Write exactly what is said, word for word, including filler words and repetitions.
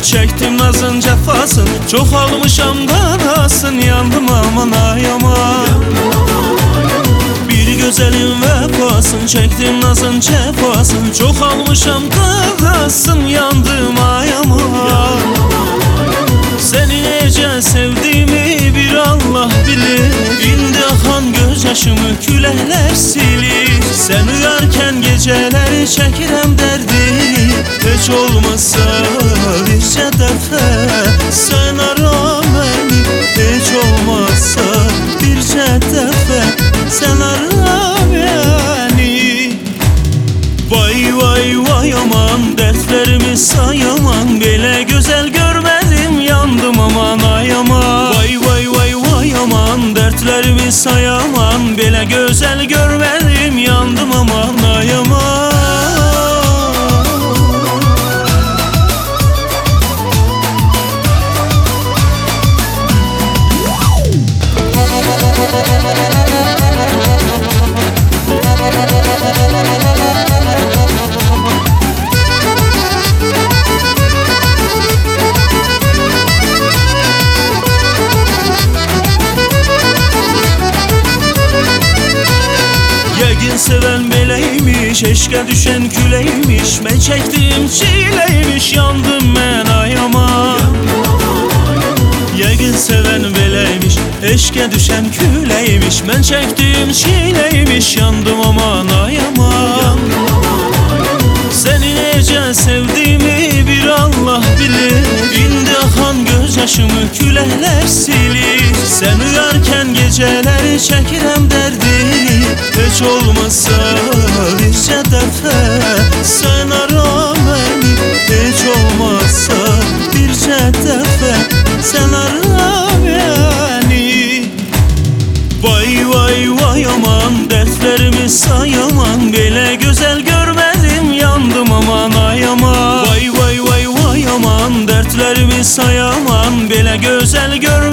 çektim nazın cefasın, çok almışam qarasın, yandım aman ay aman. Bir gözelin vefasın, çektim nazın cefasın, çok almışam qarasın, yandım ay aman. Seni nece sevdiğimi bir Allah bilir, indi akan gözyaşımı küləklər silir. Sen uyarken geceleri çekirem derdi, hiç olmazsa bircə dəfə sen ara beni, hiç olmazsa bircə dəfə sen ara beni. Vay vay vay aman, dertlerimi sayaman, belə güzel görmedim, yandım aman ay aman. Vay vay vay vay aman, dertlerimi sayaman, belə güzel görmedim, yandım aman ay aman. Yəqin seven beləymiş, eşqə düşən küləymiş, mən çəkdim çiləymiş, yandım mən ay aman. Yəqin seven beləymiş, eşqə düşən küləymiş, mən çəkdim çiləymiş, yandım aman ay aman. Seni necə sevdiğimi bir Allah bilir, indi akan gözyaşımı küləklər silir. Sen uyarken geceleri çekirem derdi, hiç olmazsa bircə dəfə sen ara beni, hiç olmazsa bircə dəfə sen ara beni. Vay vay vay aman, dertlerimi sayaman, belə güzel görmedim, yandım aman ay aman. Vay vay vay vay aman, dertlerimi sayaman, belə güzel görmedim.